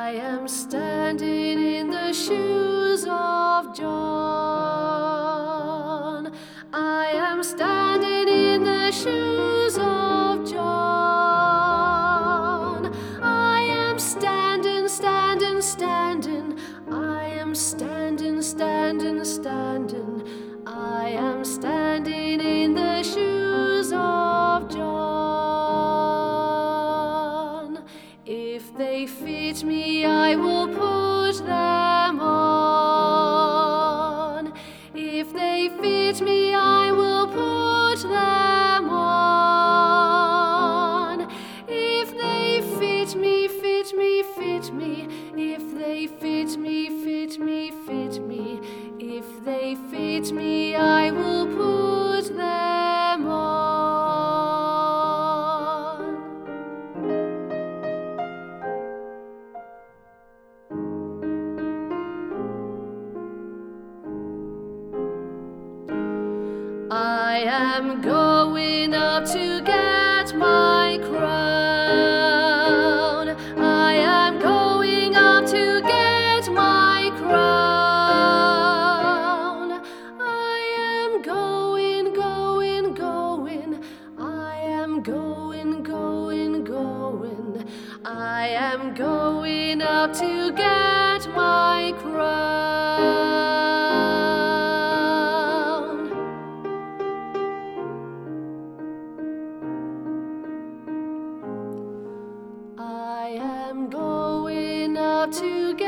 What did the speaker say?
I am standing in the shoes of John. I am standing in the shoes of John. I am standing, standing, standing. I am standing, standing, standing. I am standing in the shoes of John. If they fit me, I will put them on. If they fit me, I will put them on. If they fit me, fit me, fit me. If they fit me, fit me, fit me. If they fit me, I will put them on. I am going up to get my crown. I am going up to get my crown. I am going, going, going. I am going, going, going. I am going up to get my crown. I am going up to get